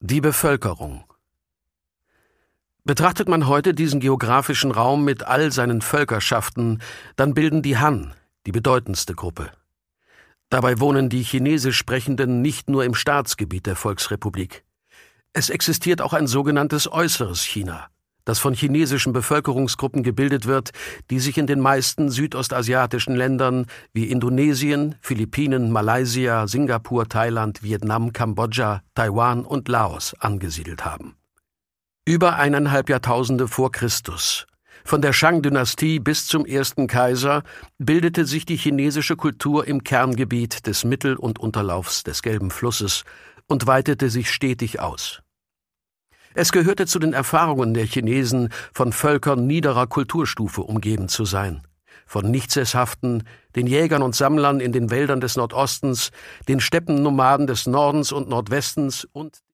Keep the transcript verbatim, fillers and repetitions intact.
Die Bevölkerung. Betrachtet man heute diesen geografischen Raum mit all seinen Völkerschaften, dann bilden die Han die bedeutendste Gruppe. Dabei wohnen die Chinesisch Sprechenden nicht nur im Staatsgebiet der Volksrepublik. Es existiert auch ein sogenanntes äußeres China, das von chinesischen Bevölkerungsgruppen gebildet wird, die sich in den meisten südostasiatischen Ländern wie Indonesien, Philippinen, Malaysia, Singapur, Thailand, Vietnam, Kambodscha, Taiwan und Laos angesiedelt haben. Über eineinhalb Jahrtausende vor Christus, von der Shang-Dynastie bis zum ersten Kaiser, bildete sich die chinesische Kultur im Kerngebiet des Mittel- und Unterlaufs des Gelben Flusses und weitete sich stetig aus. Es gehörte zu den Erfahrungen der Chinesen, von Völkern niederer Kulturstufe umgeben zu sein, von Nichtsesshaften, den Jägern und Sammlern in den Wäldern des Nordostens, den Steppennomaden des Nordens und Nordwestens und